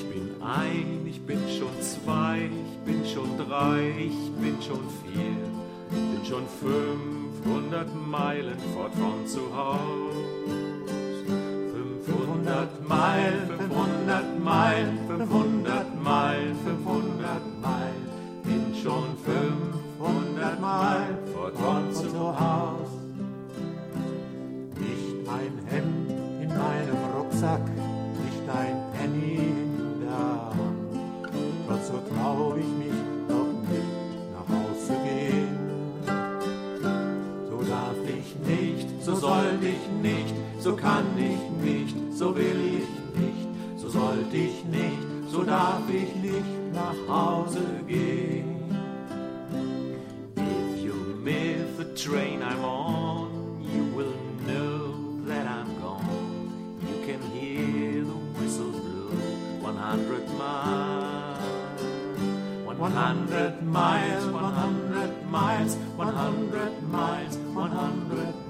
bin ein, ich bin schon zwei, ich bin schon drei, ich bin schon vier, bin schon 500 Meilen fort von zu Haus. 500 Meilen, 500 Meilen, 500 Meilen, 500 Meilen, bin schon 500 Meilen fort von zu Haus. Nicht ein Hemd in meinem Rucksack, nicht ein Penny in der Hand, doch so trau ich mich doch nicht nach Hause gehen. So darf ich nicht, so sollt ich nicht, so kann ich nicht, so will ich nicht, so sollt ich nicht, so darf ich nicht nach Hause gehen. If you miss the train I'm on, you will know that I'm gone. You can hear the whistle blow 100 miles. 100 miles, 100 miles, 100 miles, 100 miles.